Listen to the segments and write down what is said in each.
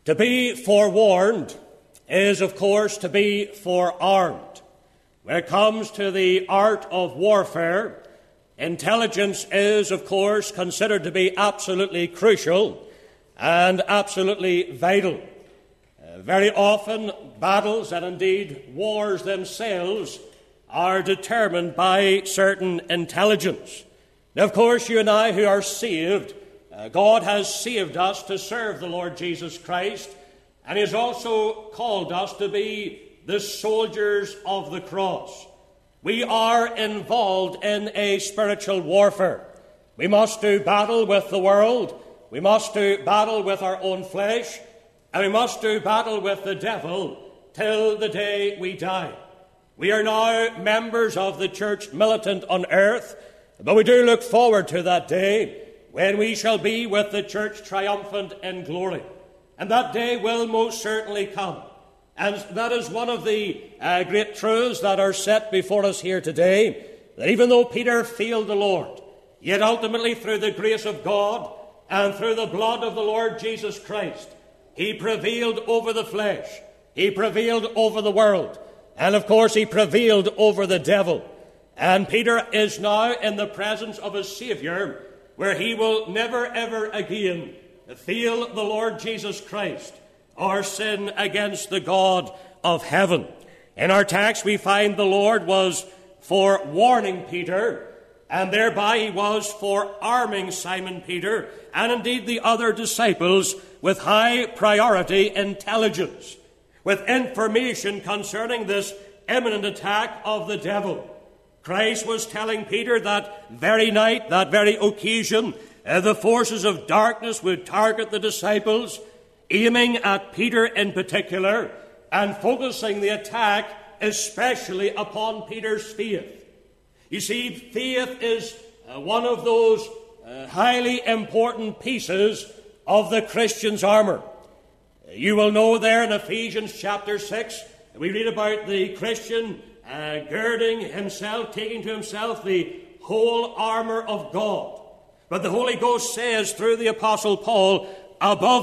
To be forewarned is, of course, to be forearmed. When it comes to the art of warfare, intelligence is, of course, considered to be absolutely crucial and absolutely vital. Very often, battles and indeed wars themselves are determined by certain intelligence. Now, of course, you and I who are saved, God has saved us to serve the Lord Jesus Christ, and He has also called us to be the soldiers of the cross. We are involved in a spiritual warfare. We must do battle with the world, we must do battle with our own flesh, and we must do battle with the devil till the day we die. We are now members of the church militant on earth, but we do look forward to that day when we shall be with the church triumphant in glory. And that day will most certainly come. And that is one of the great truths that are set before us here today, that even though Peter failed the Lord, yet ultimately through the grace of God and through the blood of the Lord Jesus Christ, he prevailed over the flesh, he prevailed over the world, and of course he prevailed over the devil. And Peter is now in the presence of his Saviour, where he will never ever again fail the Lord Jesus Christ or sin against the God of heaven. In our text we find the Lord was forewarning Peter, and thereby he was forearming Simon Peter and indeed the other disciples with high priority intelligence, with information concerning this imminent attack of the devil. Christ was telling Peter that very night, that very occasion, the forces of darkness would target the disciples, aiming at Peter in particular and focusing the attack especially upon Peter's faith. You see, faith is one of those highly important pieces of the Christian's armour. You will know there in Ephesians chapter 6, we read about the Christian girding himself, taking to himself the whole armour of God. But the Holy Ghost says through the Apostle Paul, above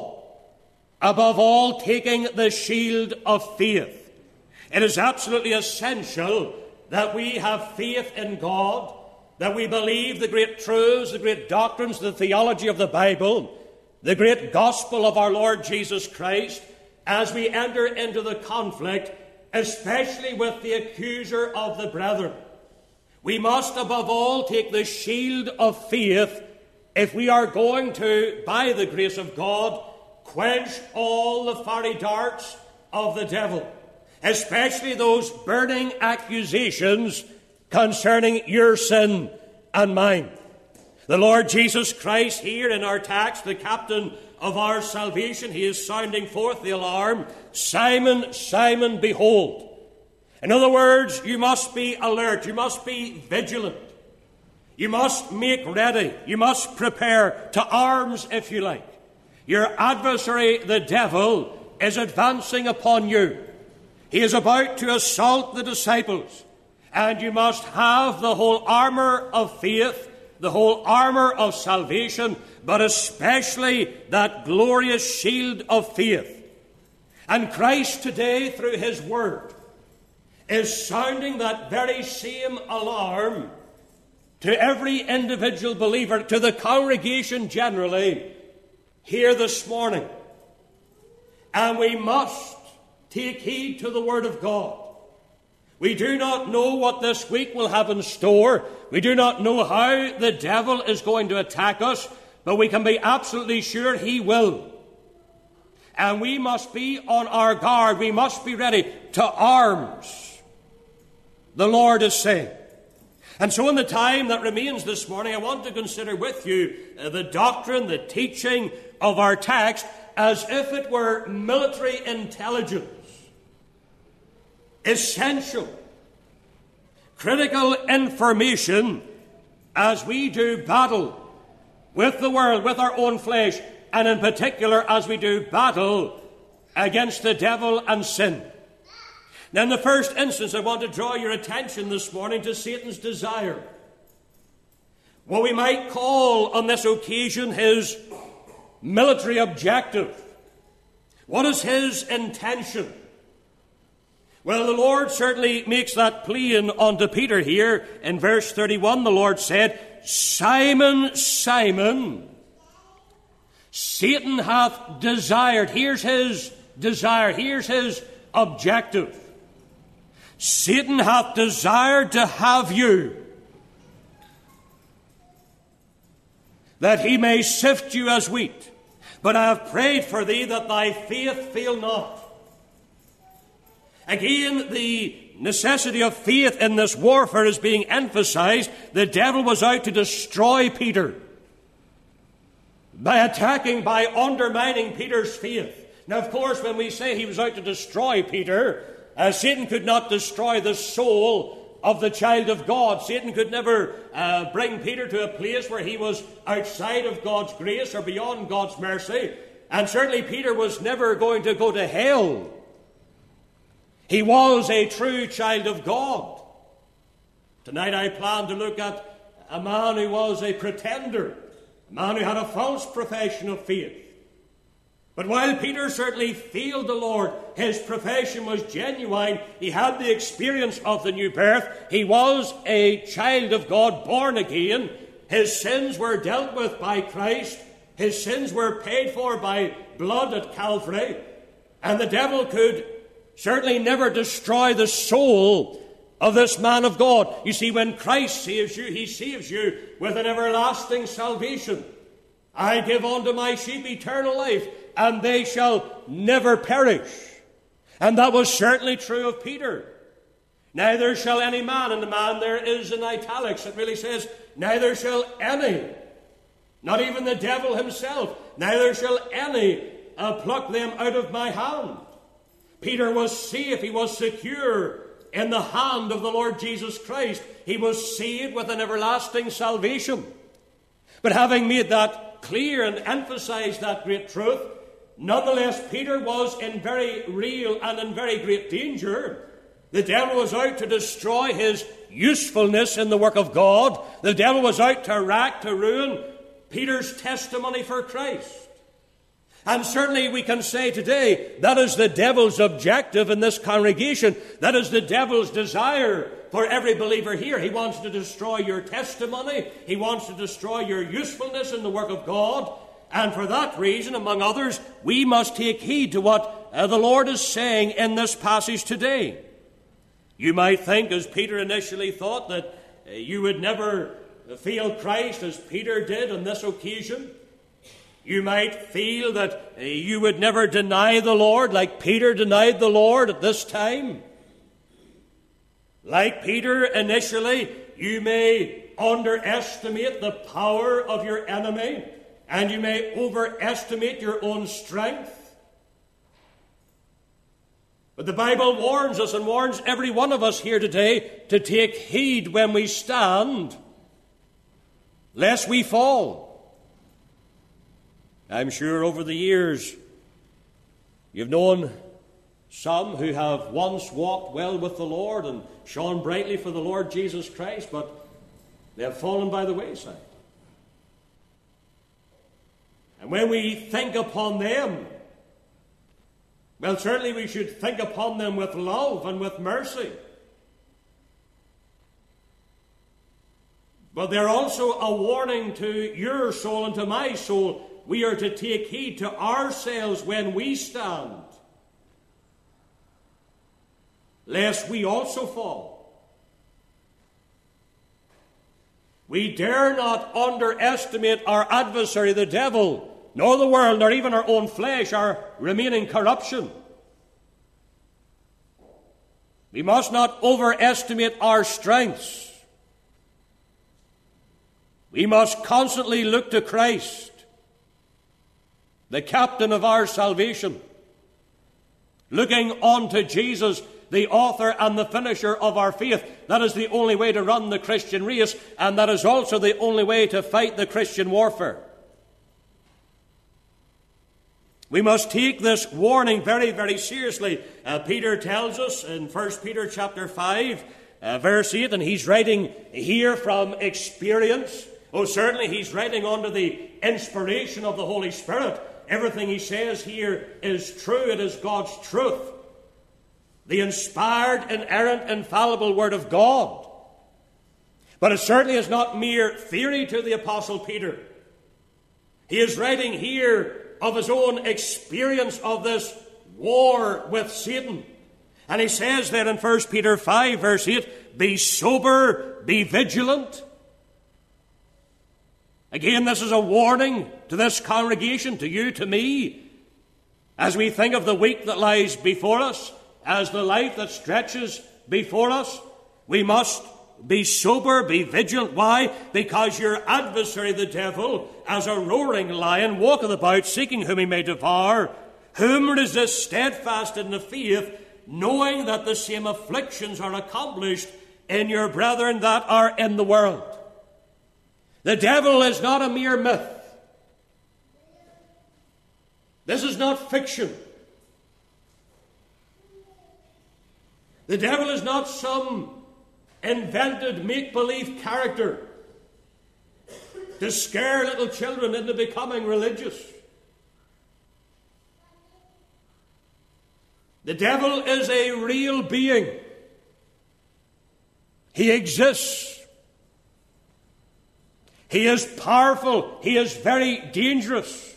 all, taking the shield of faith. It is absolutely essential that we have faith in God, that we believe the great truths, the great doctrines, the theology of the Bible, the great gospel of our Lord Jesus Christ, as we enter into the conflict, especially with the accuser of the brethren. We must, above all, take the shield of faith if we are going to, by the grace of God, quench all the fiery darts of the devil, especially those burning accusations concerning your sin and mine. The Lord Jesus Christ here in our text, the captain of our salvation, he is sounding forth the alarm, Simon, Simon, behold. In other words, you must be alert, you must be vigilant, you must make ready, you must prepare to arms, if you like. Your adversary, the devil, is advancing upon you. He is about to assault the disciples, and you must have the whole armour of faith, the whole armour of salvation, but especially that glorious shield of faith. And Christ today, through his word, is sounding that very same alarm to every individual believer, to the congregation generally, here this morning. And we must take heed to the word of God. We do not know what this week will have in store. We do not know how the devil is going to attack us, but we can be absolutely sure he will. And we must be on our guard. We must be ready to arms, the Lord is saying. And so in the time that remains this morning, I want to consider with you the doctrine, the teaching of our text as if it were military intelligence. Essential, critical information as we do battle with the world, with our own flesh, and in particular as we do battle against the devil and sin. Now, in the first instance, I want to draw your attention this morning to Satan's desire. What we might call on this occasion his military objective. What is his intention? Well, the Lord certainly makes that plain unto Peter here. In verse 31, the Lord said, Simon, Simon, Satan hath desired. Here's his desire. Here's his objective. Satan hath desired to have you, that he may sift you as wheat. But I have prayed for thee that thy faith fail not. Again, the necessity of faith in this warfare is being emphasized. The devil was out to destroy Peter by attacking, by undermining Peter's faith. Now, of course, when we say he was out to destroy Peter, Satan could not destroy the soul of the child of God. Satan could never bring Peter to a place where he was outside of God's grace or beyond God's mercy. And certainly Peter was never going to go to hell. He was a true child of God. Tonight I plan to look at a man who was a pretender, a man who had a false profession of faith. But while Peter certainly failed the Lord, his profession was genuine. He had the experience of the new birth. He was a child of God, born again. His sins were dealt with by Christ. His sins were paid for by blood at Calvary. And the devil could certainly never destroy the soul of this man of God. You see, when Christ saves you, he saves you with an everlasting salvation. I give unto my sheep eternal life, and they shall never perish. And that was certainly true of Peter. Neither shall any man, and the man there is in italics. It really says, neither shall any, not even the devil himself, neither shall any pluck them out of my hand. Peter was safe. He was secure in the hand of the Lord Jesus Christ. He was saved with an everlasting salvation. But having made that clear and emphasized that great truth, nonetheless, Peter was in very real and in very great danger. The devil was out to destroy his usefulness in the work of God. The devil was out to rack, to ruin Peter's testimony for Christ. And certainly we can say today that is the devil's objective in this congregation. That is the devil's desire for every believer here. He wants to destroy your testimony. He wants to destroy your usefulness in the work of God. And for that reason, among others, we must take heed to what the Lord is saying in this passage today. You might think, as Peter initially thought, that you would never fail Christ as Peter did on this occasion. You might feel that you would never deny the Lord like Peter denied the Lord at this time. Like Peter initially, you may underestimate the power of your enemy, and you may overestimate your own strength. But the Bible warns us and warns every one of us here today to take heed when we stand, lest we fall. I'm sure over the years you've known some who have once walked well with the Lord and shone brightly for the Lord Jesus Christ, but they have fallen by the wayside. And when we think upon them, well, certainly we should think upon them with love and with mercy. But they're also a warning to your soul and to my soul. We are to take heed to ourselves when we stand, lest we also fall. We dare not underestimate our adversary, the devil, nor the world, nor even our own flesh, our remaining corruption. We must not overestimate our strengths. We must constantly look to Christ, the captain of our salvation, looking unto Jesus, the author and the finisher of our faith. That is the only way to run the Christian race, and that is also the only way to fight the Christian warfare. We must take this warning very, very seriously. Peter tells us in 1 Peter chapter 5, verse 8, and he's writing here from experience. Oh, certainly he's writing under the inspiration of the Holy Spirit. everything he says here is true. It is God's truth. The inspired, inerrant, infallible Word of God. But it certainly is not mere theory to the Apostle Peter. He is writing here of his own experience of this war with Satan. And he says there in 1 Peter 5, verse 8, be sober, be vigilant. Again, this is a warning to this congregation, to you, to me, as we think of the week that lies before us, as the life that stretches before us. We must be sober, be vigilant. Why? Because your adversary, the devil, as a roaring lion, walketh about, seeking whom he may devour. Whom resist steadfast in the faith, knowing that the same afflictions are accomplished in your brethren that are in the world. The devil is not a mere myth. This is not fiction. The devil is not some invented make-believe character to scare little children into becoming religious. The devil is a real being. He exists. He is powerful. He is very dangerous.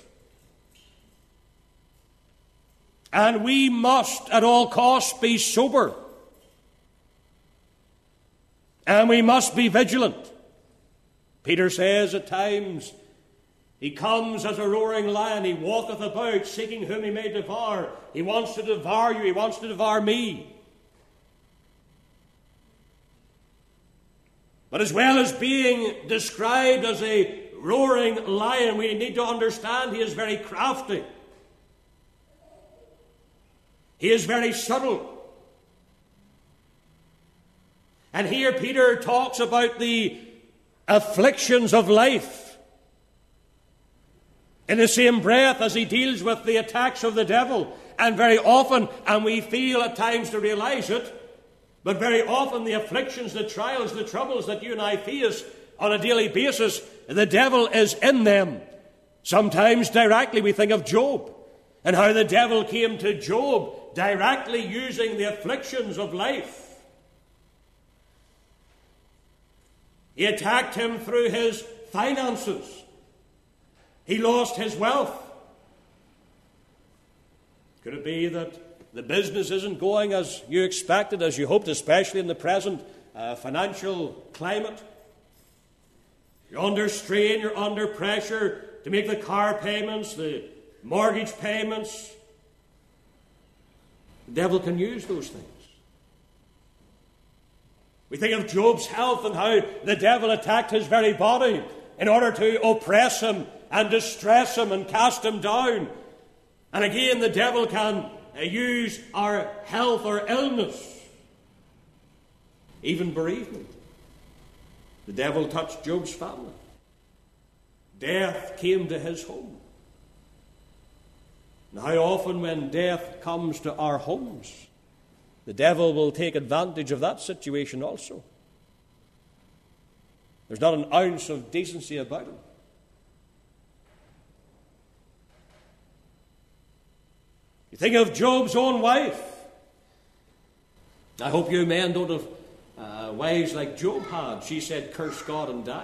And we must at all costs be sober. And we must be vigilant. Peter says at times, he comes as a roaring lion. He walketh about, seeking whom he may devour. He wants to devour you. He wants to devour me. But as well as being described as a roaring lion, we need to understand he is very crafty. He is very subtle. And here Peter talks about the afflictions of life in the same breath as he deals with the attacks of the devil. And very often, and we feel at times to realize it, but very often the afflictions, the trials, the troubles that you and I face on a daily basis, the devil is in them. Sometimes directly we think of Job and how the devil came to Job directly using the afflictions of life. He attacked him through his finances. He lost his wealth. Could it be that the business isn't going as you expected, as you hoped, especially in the present financial climate? You're under strain, you're under pressure to make the car payments, the mortgage payments. The devil can use those things. We think of Job's health and how the devil attacked his very body in order to oppress him and distress him and cast him down. And again, the devil can use our health or illness, even bereavement. The devil touched Job's family. Death came to his home. And how often when death comes to our homes, the devil will take advantage of that situation also. There's not an ounce of decency about him. You think of Job's own wife. I hope you men don't have wives like Job had. She said, curse God and die.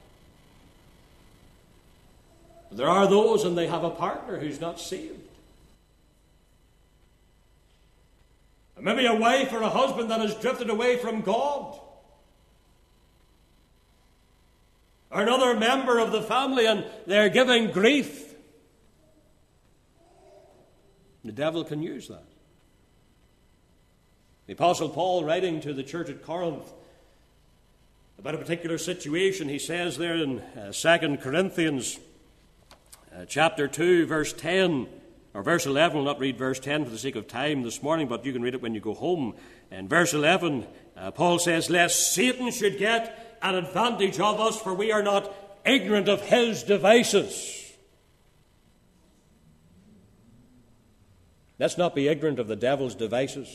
But there are those, and they have a partner who's not saved. And maybe a wife or a husband that has drifted away from God. Or another member of the family, and they're giving grief. The devil can use that. The Apostle Paul, writing to the church at Corinth about a particular situation, he says there in 2 Corinthians chapter 2, verse 10, or verse 11. I'll not read verse 10 for the sake of time this morning, but you can read it when you go home. In verse 11, Paul says, lest Satan should get an advantage of us, for we are not ignorant of his devices. Let's not be ignorant of the devil's devices,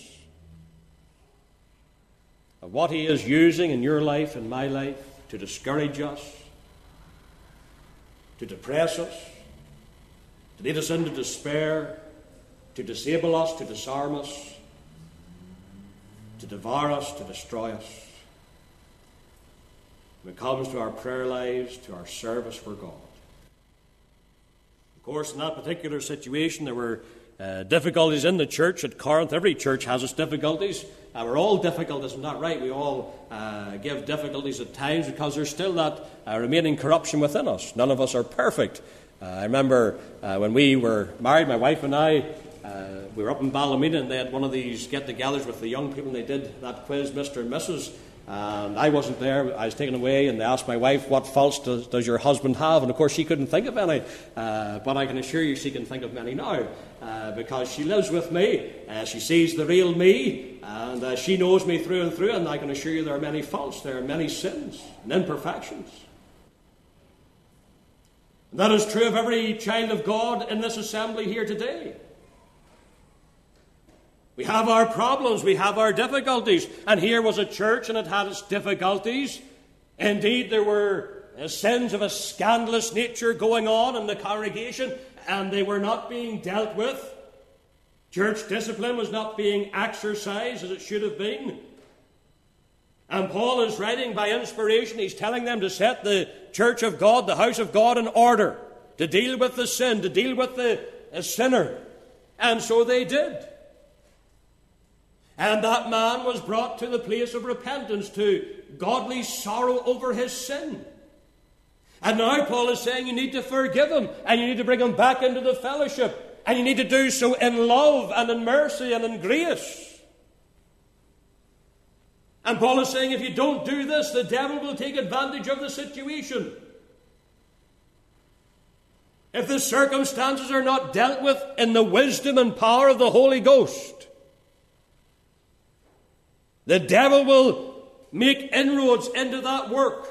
of what he is using in your life and my life to discourage us, to depress us, to lead us into despair, to disable us, to disarm us, to devour us, to destroy us. When it comes to our prayer lives, to our service for God. Of course, in that particular situation, there were difficulties in the church at Corinth. Every church has its difficulties. We're all difficult, isn't that right? We all give difficulties at times because there's still that remaining corruption within us. None of us are perfect. I remember when we were married, my wife and I, we were up in Ballymena, and they had one of these get-togethers with the young people, and they did that quiz, Mr. and Mrs., and I wasn't there. I was taken away, and they asked my wife, what faults does your husband have? And of course she couldn't think of any, but I can assure you she can think of many now, because she lives with me. She sees the real me, and she knows me through and through, and I can assure you there are many faults, there are many sins and imperfections. And that is true of every child of God in this assembly here today. We have our problems, we have our difficulties, and here was a church and it had its difficulties. Indeed, there were sins of a scandalous nature going on in the congregation, and they were not being dealt with. Church discipline was not being exercised as it should have been. And Paul is writing by inspiration. He's telling them to set the church of God, the house of God, in order, to deal with the sin, to deal with the sinner. And so they did. And that man was brought to the place of repentance, to godly sorrow over his sin. And now Paul is saying you need to forgive him, and you need to bring him back into the fellowship, and you need to do so in love and in mercy and in grace. And Paul is saying if you don't do this, the devil will take advantage of the situation. If the circumstances are not dealt with in the wisdom and power of the Holy Ghost, the devil will make inroads into that work.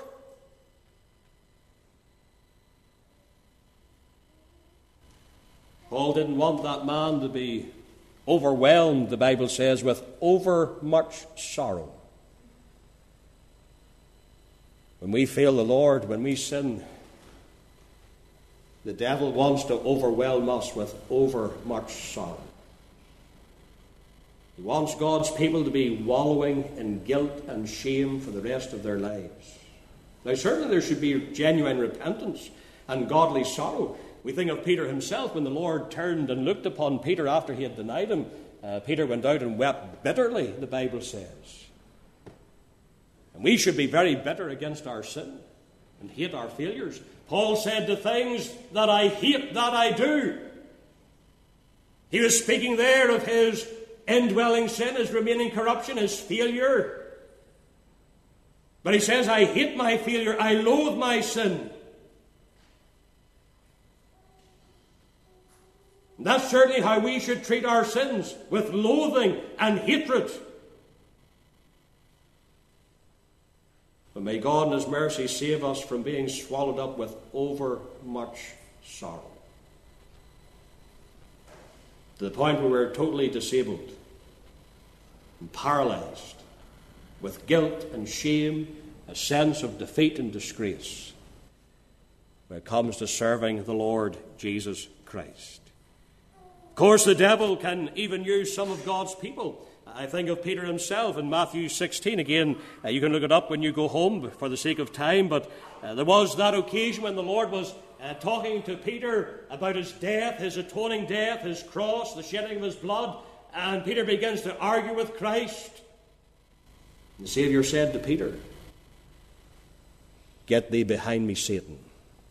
Paul didn't want that man to be overwhelmed, the Bible says, with overmuch sorrow. When we fail the Lord, when we sin, the devil wants to overwhelm us with overmuch sorrow. He wants God's people to be wallowing in guilt and shame for the rest of their lives. Now, certainly there should be genuine repentance and godly sorrow. We think of Peter himself when the Lord turned and looked upon Peter after he had denied him. Peter went out and wept bitterly, the Bible says. And we should be very bitter against our sin and hate our failures. Paul said, the things that I hate, that I do. He was speaking there of his indwelling sin, his remaining corruption, his failure. But he says, I hate my failure, I loathe my sin. And that's certainly how we should treat our sins, with loathing and hatred. But may God in his mercy save us from being swallowed up with overmuch sorrow, to the point where we're totally disabled and paralyzed with guilt and shame, a sense of defeat and disgrace when it comes to serving the Lord Jesus Christ. Of course, the devil can even use some of God's people. I think of Peter himself in Matthew 16. Again, you can look it up when you go home for the sake of time, but there was that occasion when the Lord was talking to Peter about his death, his atoning death, his cross, the shedding of his blood, and Peter begins to argue with Christ. The Saviour said to Peter, "Get thee behind me, Satan."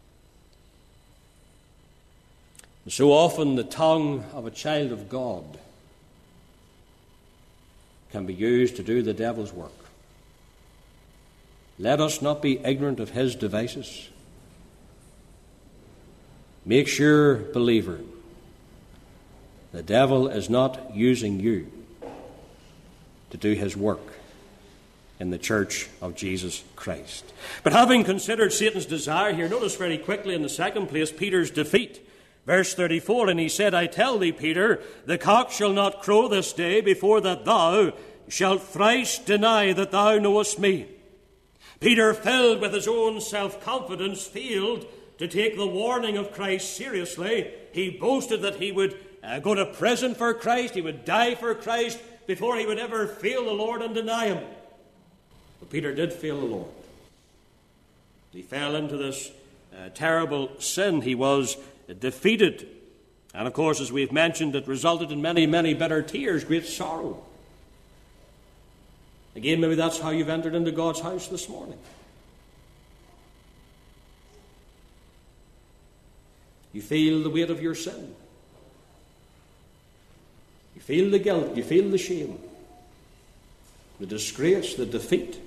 And so often the tongue of a child of God can be used to do the devil's work. Let us not be ignorant of his devices. Make sure, believer, the devil is not using you to do his work in the church of Jesus Christ. But having considered Satan's desire here, notice very quickly in the second place Peter's defeat. Verse 34, and he said, I tell thee, Peter, the cock shall not crow this day before that thou shalt thrice deny that thou knowest me. Peter, filled with his own self-confidence, failed to take the warning of Christ seriously. He boasted that he would go to prison for Christ, he would die for Christ, before he would ever fail the Lord and deny him. But Peter did fail the Lord. He fell into this terrible sin. He was defeated. And of course, as we've mentioned, it resulted in many, many bitter tears, great sorrow. Again, maybe that's how you've entered into God's house this morning. You feel the weight of your sin. You feel the guilt. You feel the shame. The disgrace, the defeat.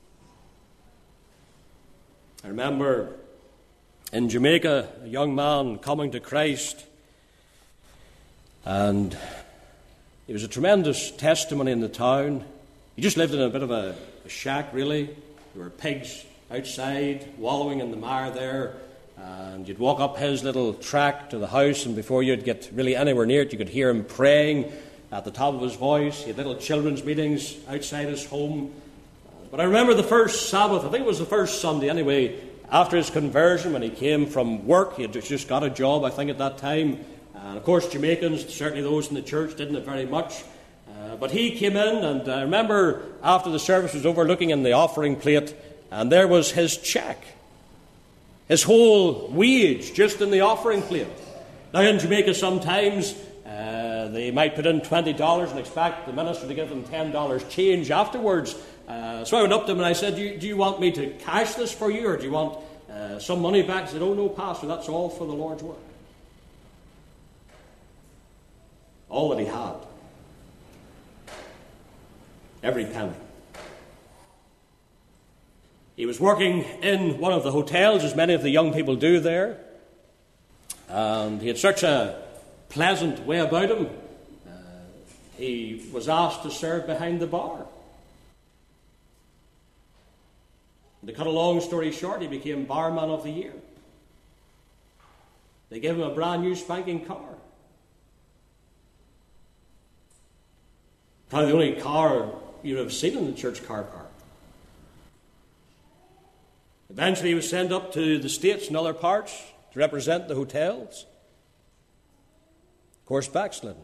I remember in Jamaica, a young man coming to Christ, and it was a tremendous testimony in the town. He just lived in a bit of a shack, really. There were pigs outside, wallowing in the mire there, and you'd walk up his little track to the house, and before you'd get really anywhere near it, you could hear him praying at the top of his voice. He had little children's meetings outside his home. But I remember the first Sabbath, I think it was the first Sunday anyway, after his conversion, when he came from work. He had just got a job, I think, at that time. And of course, Jamaicans, certainly those in the church, didn't it very much. But he came in, and I remember after the service was over, looking in the offering plate, and there was his cheque. His whole wage just in the offering plate. Now in Jamaica sometimes they might put in $20 and expect the minister to give them $10 change afterwards. So I went up to him and I said, do you want me to cash this for you, or do you want some money back? He said, oh no, Pastor, that's all for the Lord's work. All that he had. Every penny. He was working in one of the hotels, as many of the young people do there. And he had such a pleasant way about him. He was asked to serve behind the bar. And to cut a long story short, he became barman of the year. They gave him a brand new spanking car. Probably the only car you'd have seen in the church car park. Eventually he was sent up to the States and other parts to represent the hotels. Of course, backslidden.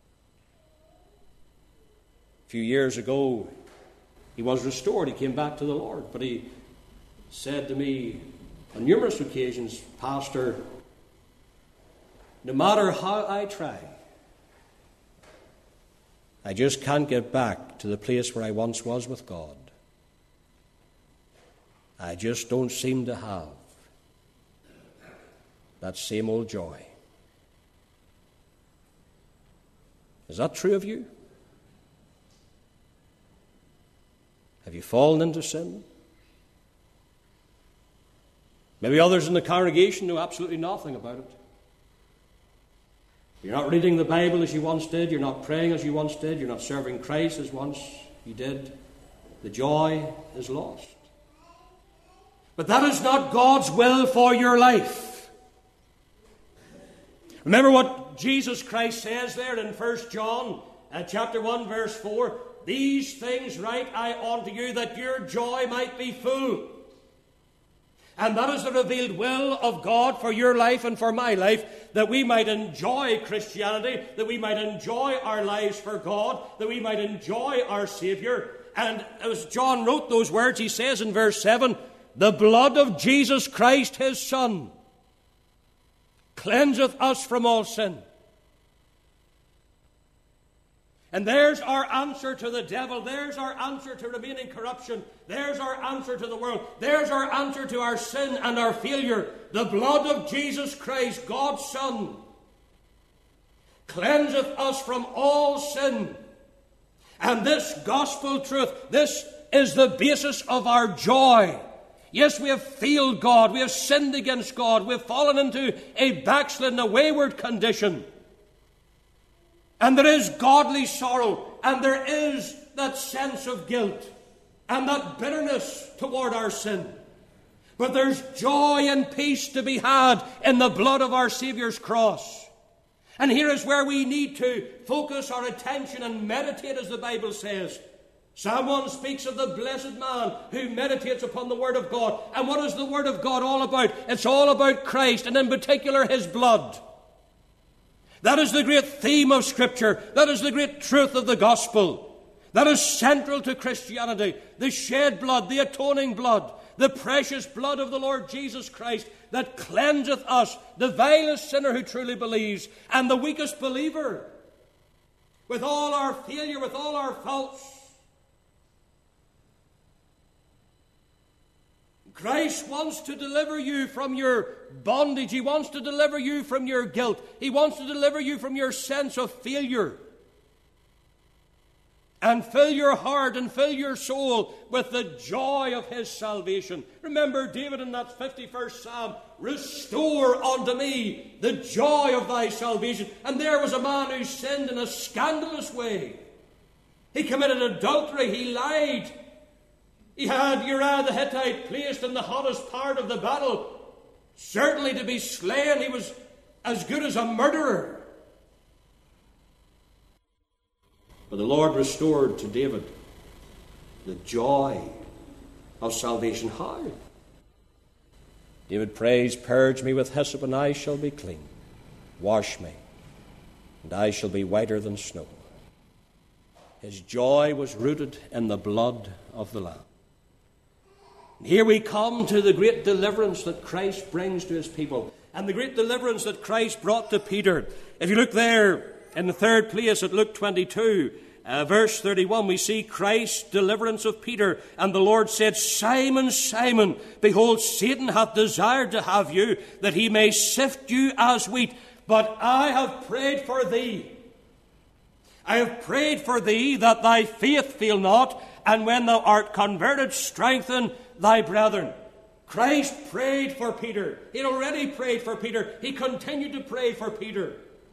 A few years ago, he was restored. He came back to the Lord. But he said to me on numerous occasions, Pastor, no matter how I try, I just can't get back to the place where I once was with God. I just don't seem to have that same old joy. Is that true of you? Have you fallen into sin? Maybe others in the congregation know absolutely nothing about it. You're not reading the Bible as you once did. You're not praying as you once did. You're not serving Christ as once you did. The joy is lost. But that is not God's will for your life. Remember what Jesus Christ says there in 1 John chapter 1, verse 4. These things write I unto you, that your joy might be full. And that is the revealed will of God for your life and for my life, that we might enjoy Christianity, that we might enjoy our lives for God, that we might enjoy our Saviour. And as John wrote those words, he says in verse 7, the blood of Jesus Christ, his Son, cleanseth us from all sin. And there's our answer to the devil. There's our answer to remaining corruption. There's our answer to the world. There's our answer to our sin and our failure. The blood of Jesus Christ, God's Son, cleanseth us from all sin. And this gospel truth, this is the basis of our joy. Yes, we have failed God. We have sinned against God. We have fallen into a backslidden, a wayward condition. And there is godly sorrow, and there is that sense of guilt and that bitterness toward our sin. But there's joy and peace to be had in the blood of our Saviour's cross. And here is where we need to focus our attention and meditate, as the Bible says, Psalm 1 speaks of the blessed man who meditates upon the Word of God. And what is the Word of God all about? It's all about Christ, and in particular His blood. That is the great theme of Scripture. That is the great truth of the gospel. That is central to Christianity. The shed blood, the atoning blood, the precious blood of the Lord Jesus Christ that cleanseth us, the vilest sinner who truly believes, and the weakest believer, with all our failure, with all our faults. Christ wants to deliver you from your bondage. He wants to deliver you from your guilt. He wants to deliver you from your sense of failure. And fill your heart and fill your soul with the joy of His salvation. Remember David in that 51st Psalm, restore unto me the joy of thy salvation. And there was a man who sinned in a scandalous way. He committed adultery. He lied. He had Uriah the Hittite placed in the hottest part of the battle, certainly to be slain. He was as good as a murderer. But the Lord restored to David the joy of salvation. How? David prays, purge me with hyssop, and I shall be clean. Wash me, and I shall be whiter than snow. His joy was rooted in the blood of the Lamb. Here we come to the great deliverance that Christ brings to His people, and the great deliverance that Christ brought to Peter. If you look there in the third place at Luke 22, verse 31, we see Christ's deliverance of Peter. And the Lord said, Simon, Simon, behold, Satan hath desired to have you, that he may sift you as wheat. But I have prayed for thee. I have prayed for thee that thy faith fail not, and when thou art converted, strengthen thy brethren. Christ prayed for Peter. He had already prayed for Peter. He continued to pray for Peter.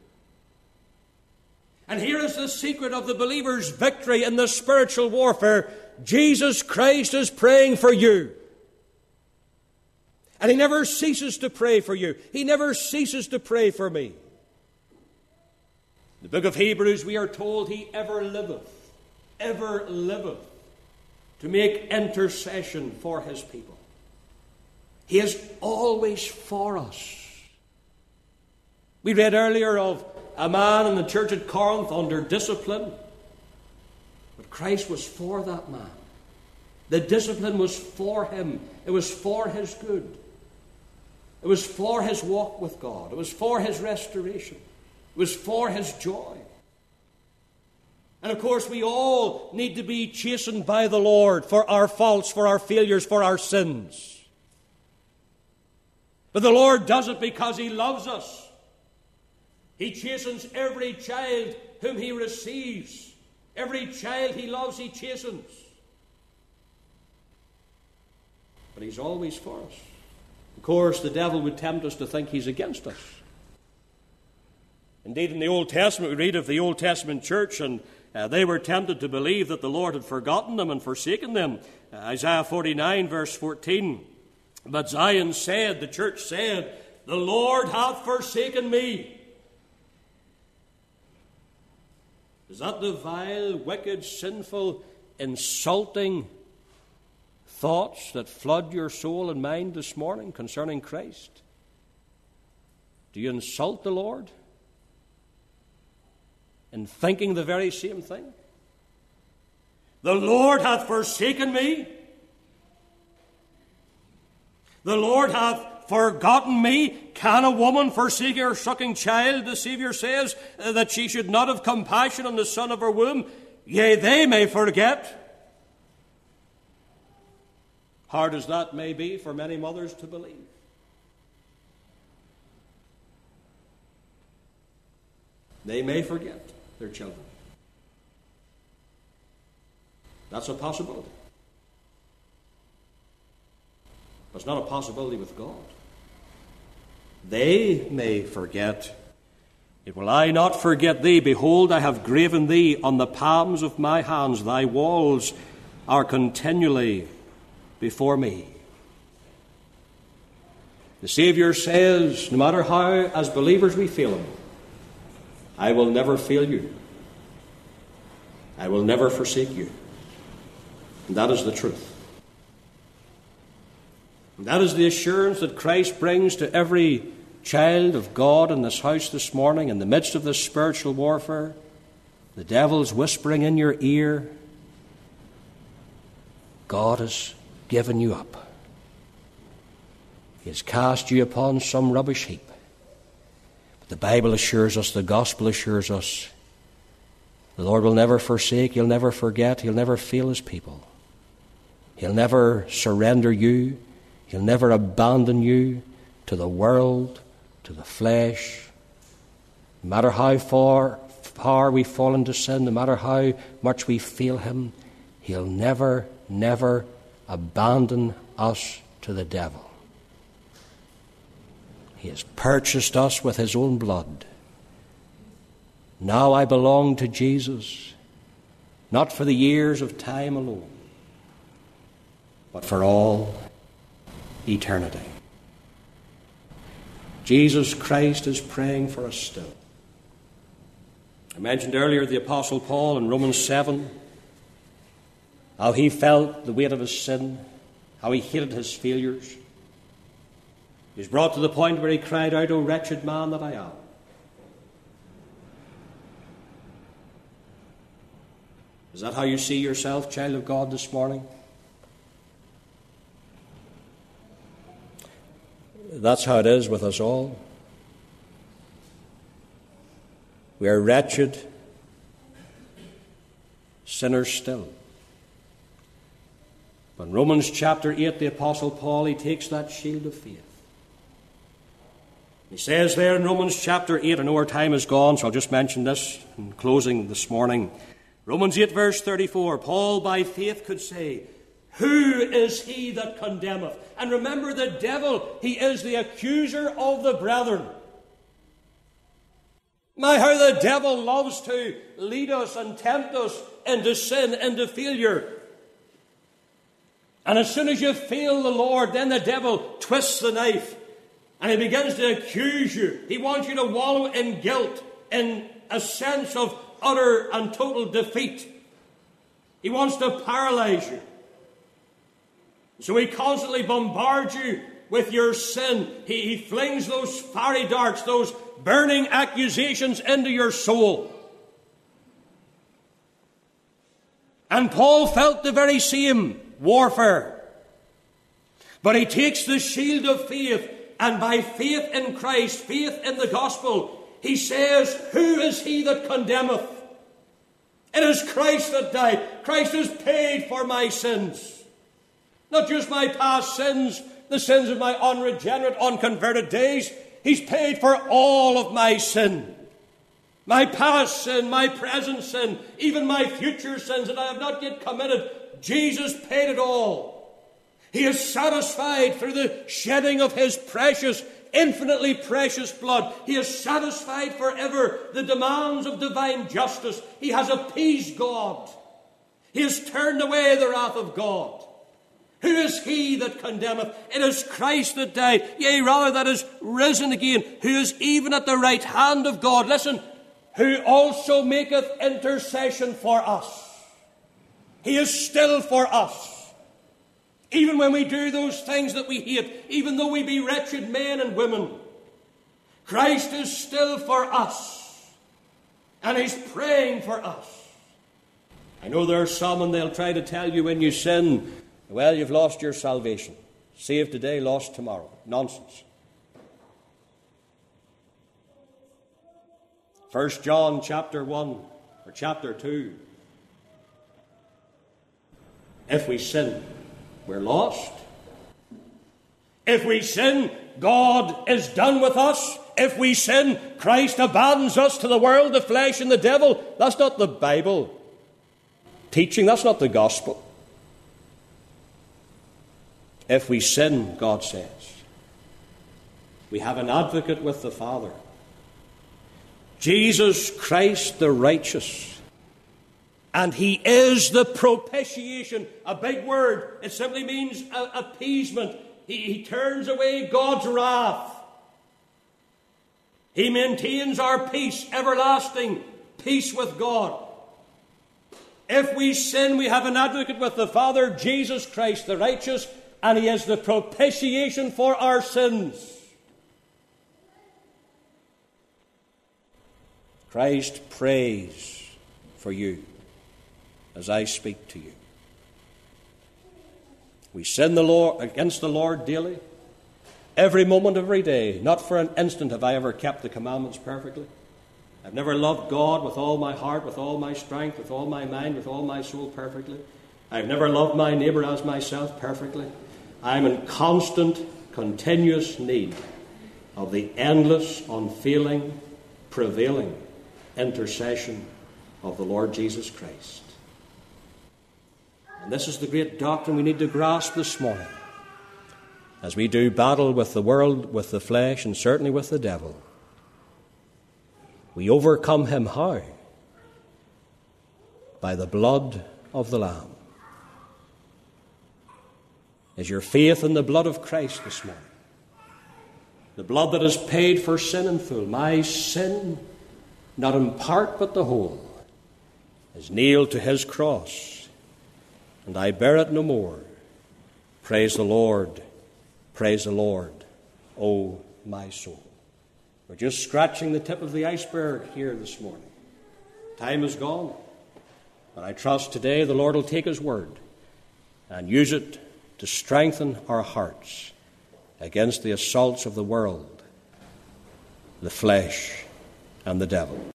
And here is the secret of the believer's victory in the spiritual warfare. Jesus Christ is praying for you. And He never ceases to pray for you. He never ceases to pray for me. In the book of Hebrews, we are told He ever liveth to make intercession for His people. He is always for us. We read earlier of a man in the church at Corinth under discipline, but Christ was for that man. The discipline was for him. It was for his good. It was for his walk with God. It was for his restoration. It was for his joy. And of course, we all need to be chastened by the Lord for our faults, for our failures, for our sins. But the Lord does it because He loves us. He chastens every child whom He receives. Every child He loves, He chastens. But He's always for us. Of course, the devil would tempt us to think He's against us. Indeed, in the Old Testament, we read of the Old Testament church, and they were tempted to believe that the Lord had forgotten them and forsaken them. Isaiah 49, verse 14. But Zion said, the church said, the Lord hath forsaken me. Is that the vile, wicked, sinful, insulting thoughts that flood your soul and mind this morning concerning Christ? Do you insult the Lord in thinking the very same thing? The Lord hath forsaken me. The Lord hath forgotten me. Can a woman forsake her sucking child? The Savior says that she should not have compassion on the son of her womb. Yea, they may forget. Hard as that may be for many mothers to believe. They may forget their children. That's a possibility. But it's not a possibility with God. They may forget. Yet will I not forget thee. Behold, I have graven thee on the palms of my hands. Thy walls are continually before me. The Savior says, no matter how, as believers, we fail Him, I will never fail you. I will never forsake you. And that is the truth. And that is the assurance that Christ brings to every child of God in this house this morning, in the midst of this spiritual warfare. The devil's whispering in your ear, God has given you up. He has cast you upon some rubbish heap. But the Bible assures us, the gospel assures us, the Lord will never forsake, He'll never forget, He'll never fail His people. He'll never surrender you, He'll never abandon you to the world, to the flesh. No matter how far we fall into sin, no matter how much we fail Him, He'll never, never abandon us to the devil. He has purchased us with His own blood. Now I belong to Jesus, not for the years of time alone, but for all eternity. Jesus Christ is praying for us still. I mentioned earlier the Apostle Paul in Romans 7, how he felt the weight of his sin, how he hated his failures. He was brought to the point where he cried out, "O wretched man that I am." Is that how you see yourself, child of God, this morning? That's how it is with us all. We are wretched sinners still. But in Romans chapter 8, the Apostle Paul, he takes that shield of faith. He says there in Romans chapter 8, I know our time is gone, so I'll just mention this in closing this morning. Romans 8, verse 34, Paul by faith could say, "Who is he that condemneth?" And remember, the devil, he is the accuser of the brethren. My, how the devil loves to lead us and tempt us into sin, into failure. And as soon as you fail the Lord, then the devil twists the knife and he begins to accuse you. He wants you to wallow in guilt, in a sense of utter and total defeat. He wants to paralyze you. So he constantly bombards you with your sin. He flings those fiery darts, those burning accusations into your soul. And Paul felt the very same warfare. But he takes the shield of faith, and by faith in Christ, faith in the gospel, he says, "Who is he that condemneth? It is Christ that died. Christ has paid for my sins. Not just my past sins, the sins of my unregenerate, unconverted days. He's paid for all of my sin. My past sin, my present sin, even my future sins that I have not yet committed. Jesus paid it all. He is satisfied through the shedding of His precious, infinitely precious blood. He has satisfied forever the demands of divine justice. He has appeased God. He has turned away the wrath of God. Who is he that condemneth? It is Christ that died, yea, rather that is risen again, who is even at the right hand of God. Listen, who also maketh intercession for us. He is still for us. Even when we do those things that we hate, even though we be wretched men and women, Christ is still for us. And He's praying for us. I know there are some, and they'll try to tell you when you sin, well, you've lost your salvation. Saved today, lost tomorrow. Nonsense. 1 John chapter 1 or chapter 2. If we sin, we're lost. If we sin, God is done with us. If we sin, Christ abandons us to the world, the flesh, and the devil. That's not the Bible teaching. That's not the gospel. If we sin, God says, we have an advocate with the Father, Jesus Christ the righteous. And He is the propitiation. A big word. It simply means appeasement. He turns away God's wrath. He maintains our peace, everlasting peace with God. If we sin, we have an advocate with the Father, Jesus Christ the righteous, and he is the propitiation for our sins. Christ prays for you as I speak to you. We sin against the Lord daily, every moment of every day. Not for an instant have I ever kept the commandments perfectly. I've never loved God with all my heart, with all my strength, with all my mind, with all my soul perfectly. I've never loved my neighbour as myself perfectly. I'm in constant, continuous need of the endless, unfailing, prevailing intercession of the Lord Jesus Christ. And this is the great doctrine we need to grasp this morning as we do battle with the world, with the flesh, and certainly with the devil. We overcome him how? By the blood of the Lamb. Is your faith in the blood of Christ this morning? The blood that has paid for sin in full. My sin, not in part but the whole, is nailed to his cross, and I bear it no more. Praise the Lord, O my soul. We're just scratching the tip of the iceberg here this morning. Time is gone. And I trust today the Lord will take his word and use it to strengthen our hearts against the assaults of the world, the flesh, and the devil.